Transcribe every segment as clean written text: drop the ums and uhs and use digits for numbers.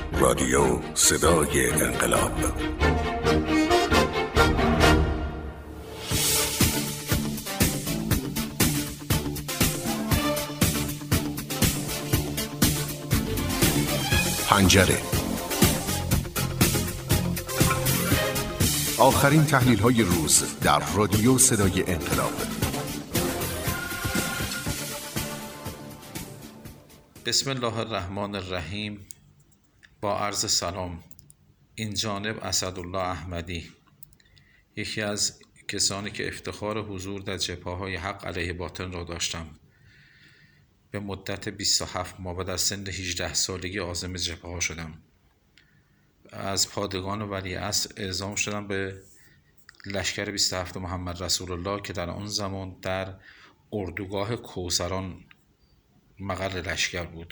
رادیو صدای انقلاب. پنجره. آخرین تحلیل‌های روز در رادیو صدای انقلاب. بسم الله الرحمن الرحیم. با عرض سلام، این جانب اسدالله احمدی، یکی از کسانی که افتخار حضور در جبهه‌های حق علیه باطل را داشتم. به مدت 27 ماه بعد از سن 18 سالگی عازم جبهه‌ها شدم. از پادگان ولیعصر اعزام شدم به لشکر 27 محمد رسول الله که در آن زمان در اردوگاه کوثران مقر لشکر بود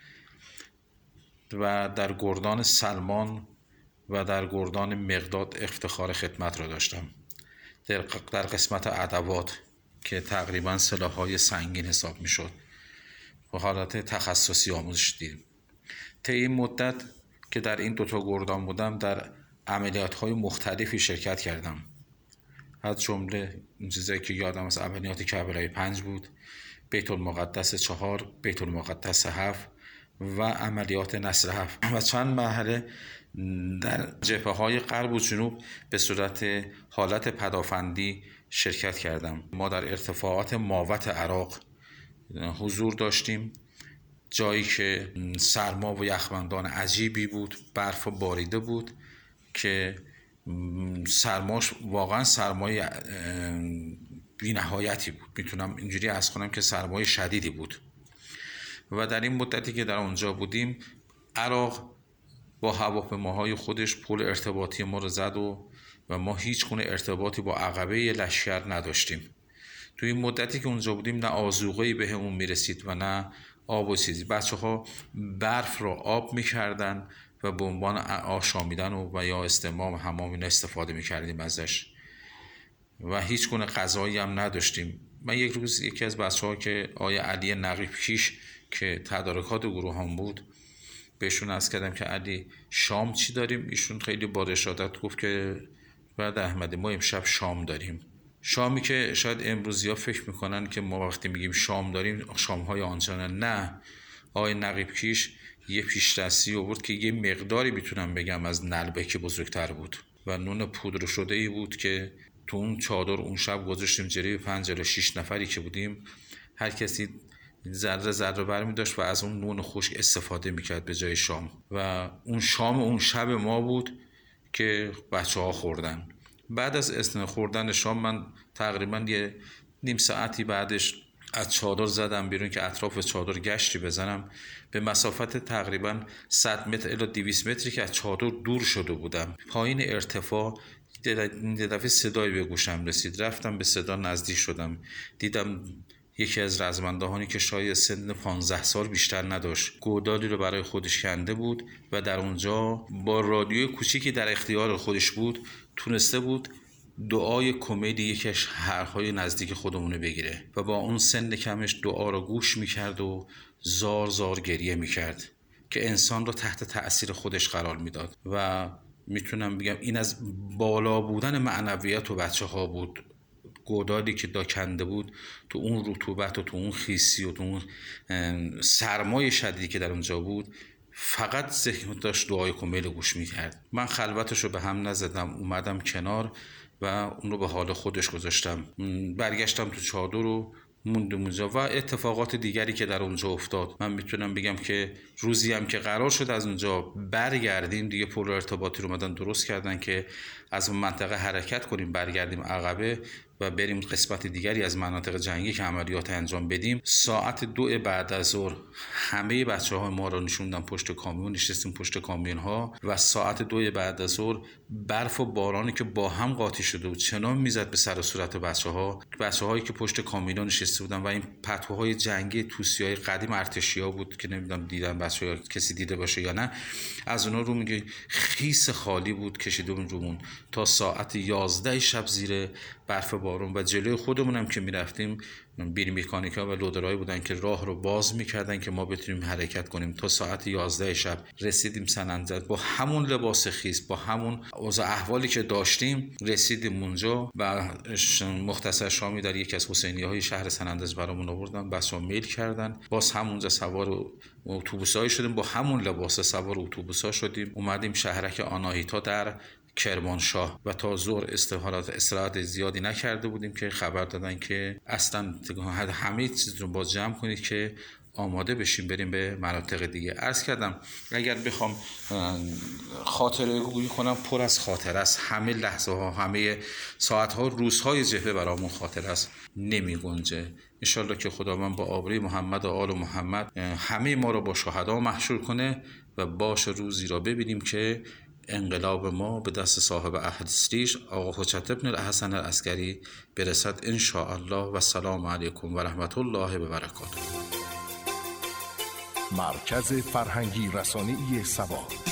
و در گردان سلمان و در گردان مقداد افتخار خدمت را داشتم. در قسمت ادوات که تقریبا سلاح‌های سنگین حساب می‌شد و حالت تخصصی آموزش دیدیم. طی این مدت که در این دوتا گردان بودم در عملیات‌های مختلفی شرکت کردم. از جمله این چیزایی که یادم از عملیات کربلای 5 بود، بیت المقدس 4، بیت المقدس 7 و عملیات نصر 7 و چند مرحله در جبهه‌های غرب و جنوب به صورت حالت پدافندی شرکت کردم. ما در ارتفاعات ماوت عراق حضور داشتیم، جایی که سرما و یخبندان عجیبی بود، برف باریده بود که سرماش واقعا سرمای بی نهایتی بود. میتونم اینجوری عرض کنم که سرمای شدیدی بود. و در این مدتی که در اونجا بودیم، عراق با هواپیماهای خودش پل ارتباطی ما رو زد و ما هیچ گونه ارتباطی با عقبه لشکر نداشتیم. توی این مدتی که اونجا بودیم نه آذوقه‌ای بهمون میرسید و نه آب و چیزی. بچه‌ها برف را آب می‌کردن و به عنوان آشامیدن و یا استحمام حمام اینا استفاده می‌کردیم ازش و هیچ گونه غذایی هم نداشتیم. من یک روز یکی از بچه‌ها که آیه علی نقیب کیش که تدارکات گروه هم بود بهشون عرض کردم که علی شام چی داریم؟ ایشون خیلی با رشادت گفت که بعد احمدی ما امشب شام داریم. شامی که شاید امروزی‌ها فکر میکنن که ما وقتی میگیم شام داریم شام‌های آنچنان، نه. آقای نقیب کیش یه پیش‌دستی آورد که یه مقداری میتونم بگم از نلبکی بزرگتر بود و نون پودر شده‌ای بود که تو اون چادر اون شب گذاشتیم جلوی پنجره. 6 نفری که بودیم هر کسی ذره ذره برمی داشت و از اون نون خشک استفاده میکرد به جای شام و اون شام اون شب ما بود که بچه‌ها خوردن. بعد از خوردن شام من تقریبا یه نیم ساعتی بعدش از چادر زدم بیرون که اطراف چادر گشتی بزنم. به مسافت تقریبا 100 متر الی 200 متری که از چادر دور شده بودم. پایین ارتفاع یه دفعه صدایی به گوشم رسید. رفتم به صدا نزدیک شدم. دیدم یکی از رزمندهانی که شاید سن 15 سال بیشتر نداشت گودالی رو برای خودش کنده بود و در اونجا با رادیوی کوچیکی در اختیار خودش بود تونسته بود دعای کمدی یکی از شهرهای نزدیک خودمونه بگیره و با اون سن کمش دعا رو گوش میکرد و زار زار گریه میکرد که انسان رو تحت تأثیر خودش قرار میداد و میتونم بگم این از بالا بودن معنویت و بچه ها بود. گودالی که کنده بود تو اون رطوبت و تو اون خیسی و تو اون سرمای شدیدی که در اونجا بود فقط ذهن داشت دعای کمیل گوش میکرد. من خلوتش رو به هم نزدم، اومدم کنار و اون رو به حال خودش گذاشتم. برگشتم تو چادر رو موندم اونجا و اتفاقات دیگری که در اونجا افتاد. من میتونم بگم که روزی هم که قرار شد از اونجا برگردیم، دیگه پل ارتباطی رو اومدن درست کردن که از اون منطقه حرکت کنیم برگردیم عقبه و بریم قسمت دیگری از مناطق جنگی که عملیات انجام بدیم. ساعت 2 بعد از ظهر همه بچه‌ها ما رو نشوندن پشت کامیون، نشستیم پشت کامیون ها و ساعت 2 بعد از ظهر برف و بارانی که با هم قاطی شده بود چنان میزد به سر و صورت بچه‌هایی که پشت کامیون نشسته بودن و این پتوهای جنگی توسیای قدیم ارتشیا بود که نمیدونم دیدن بچه‌ها کسی دیده باشه یا نه. از اونها رو میگه خیس خالی بود کشیده اون رومون تا ساعت 11 شب زیر برف بارون و جلوی خودمون هم که میرفتیم بیر مکانیکا و لودرایی بودن که راه رو باز میکردن که ما بتونیم حرکت کنیم. تا ساعت 11 شب رسیدیم سنندج با همون لباس خیس، با همون اوضاع احوالی که داشتیم رسیدیم اونجا و مختصر شامی در یکی از حسینیه‌های شهر سنندج برامون آوردن، بسو میل کردن. باز همونجا سوار اتوبوس‌ها شدیم، با همون لباس سوار اتوبوس‌ها شدیم، اومدیم شهرک آناهیتا در کرمانشاه و تا ظهر استراحت زیادی نکرده بودیم که خبر دادن که اصلا همه چیز رو باز جمع کنید که آماده بشیم بریم به مناطق دیگه. عرض کردم اگر بخوام خاطره گویی کنم پر از خاطره است، همه لحظه ها، همه ساعت ها، روزهای جبهه برامون خاطره است، نمی گنجه. انشالله که خداوند با آبروی محمد و آل محمد همه ما رو با شهدا محشور کنه و باش روزی را ببینیم که انقلاب ما به دست صاحب اصلیش آقا حجت بن الحسن العسکری برسد ان شاء الله. و السلام علیکم و رحمت الله و برکاته. مرکز فرهنگی رسانه‌ای سبا.